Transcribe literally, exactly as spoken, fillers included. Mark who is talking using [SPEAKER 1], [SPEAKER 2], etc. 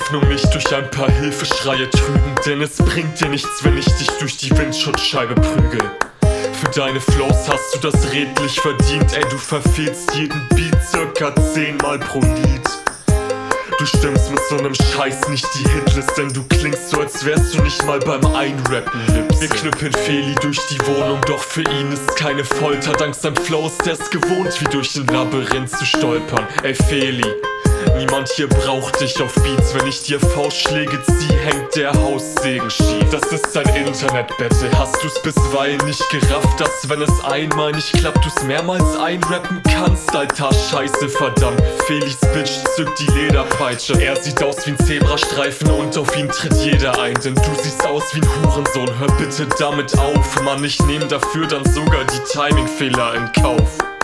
[SPEAKER 1] Hoffnung nicht durch ein paar Hilfeschreie trügen, denn es bringt dir nichts, wenn ich dich durch die Windschutzscheibe prügel. Für deine Flows hast du das redlich verdient, ey, du verfehlst jeden Beat circa zehnmal pro Lied. Du stimmst mit so nem Scheiß nicht die Hitlist, denn du klingst so, als wärst du nicht mal beim Einrappen Lips. Wir knüppeln Feli durch die Wohnung, doch für ihn ist keine Folter. Dank seinem Flow ist er's gewohnt, wie durch ein Labyrinth zu stolpern. Ey Feli, niemand hier braucht dich auf Beats. Wenn ich dir Faustschläge zieh, hängt der Haussegen schief. Das ist ein Internet-Battle, hast du's bisweilen nicht gerafft, dass wenn es einmal nicht klappt, du's mehrmals einrappen kannst? Alter Scheiße, verdammt, Felis Bitch zückt die Lederpeitsche. Er sieht aus wie ein Zebrastreifen und auf ihn tritt jeder ein, denn du siehst aus wie ein Hurensohn, hör bitte damit auf. Mann, ich nehm dafür dann sogar die Timingfehler in Kauf.